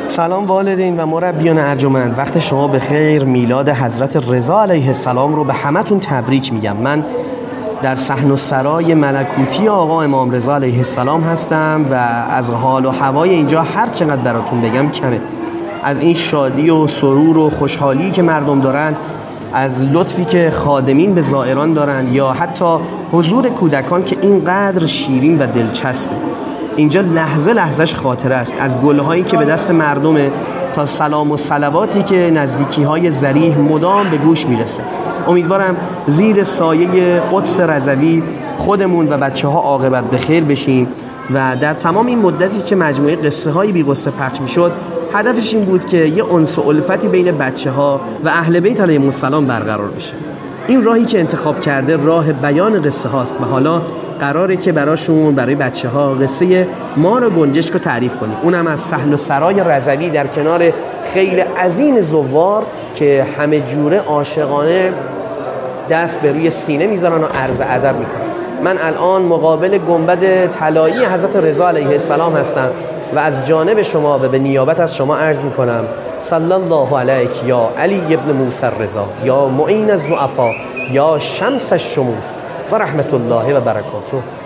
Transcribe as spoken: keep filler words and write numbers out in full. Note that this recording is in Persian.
سلام والدین و مربیان ارجمند، وقت شما به خیر. میلاد حضرت رضا علیه السلام رو به همتون تبریک میگم. من در صحن و سرای ملکوتی آقا امام رضا علیه السلام هستم و از حال و هوای اینجا هر چقدر براتون بگم کمه. از این شادی و سرور و خوشحالی که مردم دارن، از لطفی که خادمین به زائران دارن، یا حتی حضور کودکان که اینقدر شیرین و دلچسبه. اینجا لحظه لحظهش خاطره است، از گلهایی که به دست مردمه تا سلام و صلواتی که نزدیکی های ذریح مدام به گوش میرسه. امیدوارم زیر سایه قدس رضوی خودمون و بچه ها عاقبت به خیر بشیم و در تمام این مدتی که مجموعه قصه های بی قصه پخش میشد، هدفش این بود که یه انس و الفتی بین بچه ها و اهل بیت علیهم السلام برقرار بشه. این راهی که انتخاب کرده راه بیان قصه هاست و حالا قراره که براشون، برای بچه ها، قصه مار گنجشک رو تعریف کنیم، اونم از صحن و سرای رضوی در کنار خیل عظیم زوار که همه جوره عاشقانه دست به روی سینه میذارن و عرض ادب میکنن. من الان مقابل گنبد طلایی حضرت رضا علیه السلام هستم و از جانب شما و به نیابت از شما عرض میکنم صلی الله علیک یا علی ابن موسی رضا، یا معین الضعفا، یا شمس الشموس و رحمت الله و برکاته.